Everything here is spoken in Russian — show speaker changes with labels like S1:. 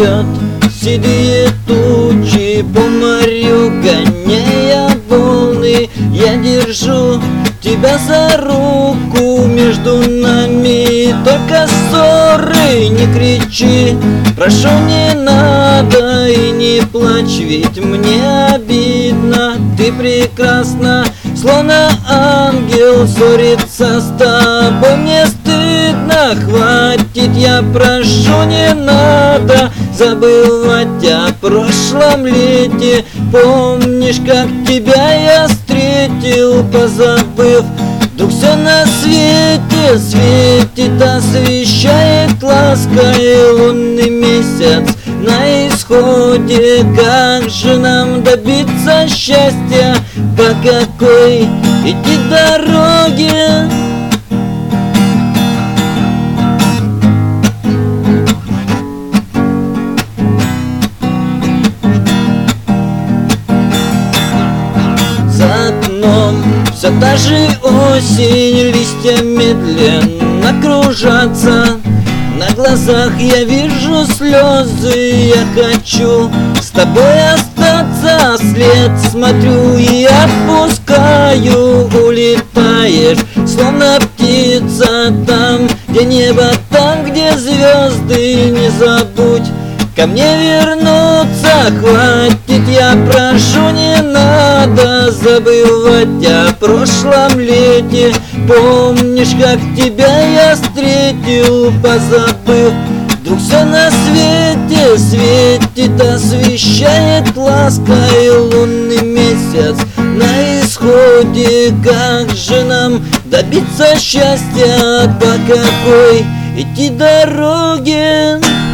S1: плывет седые тучи, по морю гоняя волны. Я держу тебя за руку, между нами только ссоры. Не кричи, прошу, не надо, и не плачь, ведь мне обидно. Ты прекрасна, словно ангел, ссориться с тобой мне стыдно. Хватит, я прошу, не надо забывать о прошлом лете. Помнишь, как тебя я встретил, позабыв вдруг все на свете светит, освещает лаской лунный месяц на исходе. Как же нам добиться счастья, по какой идти дороге? За окном все та же осень, листья медленно кружатся. На глазах я вижу слезы, я хочу с тобой остаться. Вслед смотрю и отпускаю, улетаешь, словно птица. Там, где небо, там, где звезды, не забудь ко мне вернуться. Хватит, я прошу, не надо забывать о прошлом лете. Помнишь, как тебя я встретил, позабыв вдруг все на свете светит, освещает лаской лунный месяц на исходе. Как же нам добиться счастья, по какой идти дороге?